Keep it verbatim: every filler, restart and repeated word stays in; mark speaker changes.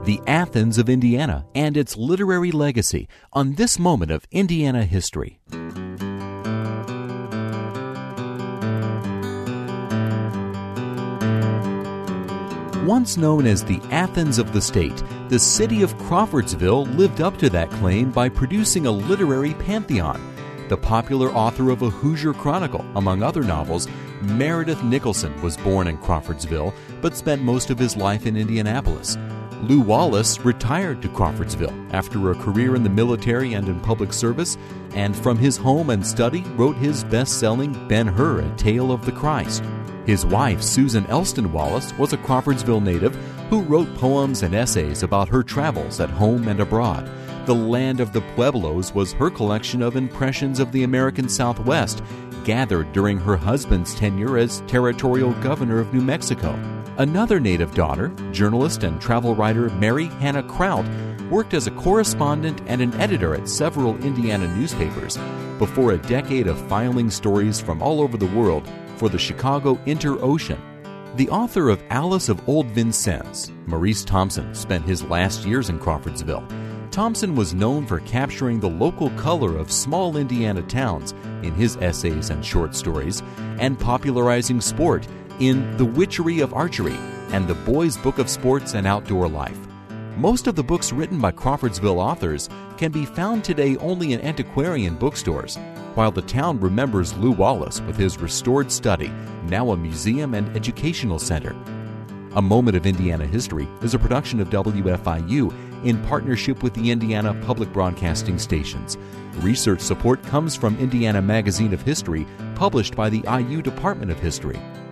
Speaker 1: the Athens of Indiana and its literary legacy on this moment of Indiana history. Once known as the Athens of the state, the city of Crawfordsville lived up to that claim by producing a literary pantheon. The popular author of A Hoosier Chronicle, among other novels, Meredith Nicholson was born in Crawfordsville but spent most of his life in Indianapolis. Lew Wallace retired to Crawfordsville after a career in the military and in public service, and from his home and study wrote his best-selling Ben-Hur, A Tale of the Christ. His wife, Susan Elston Wallace, was a Crawfordsville native who wrote poems and essays about her travels at home and abroad. The Land of the Pueblos was her collection of impressions of the American Southwest, gathered during her husband's tenure as territorial governor of New Mexico. Another native daughter, journalist and travel writer Mary Hannah Kraut, worked as a correspondent and an editor at several Indiana newspapers before a decade of filing stories from all over the world for the Chicago Inter-Ocean. The author of Alice of Old Vincennes, Maurice Thompson, spent his last years in Crawfordsville. Thompson was known for capturing the local color of small Indiana towns in his essays and short stories, and popularizing sport in The Witchery of Archery and The Boy's Book of Sports and Outdoor Life. Most of the books written by Crawfordsville authors can be found today only in antiquarian bookstores, while the town remembers Lew Wallace with his restored study, now a museum and educational center. A Moment of Indiana History is a production of W F I U in partnership with the Indiana Public Broadcasting Stations. Research support comes from Indiana Magazine of History, published by the I U Department of History.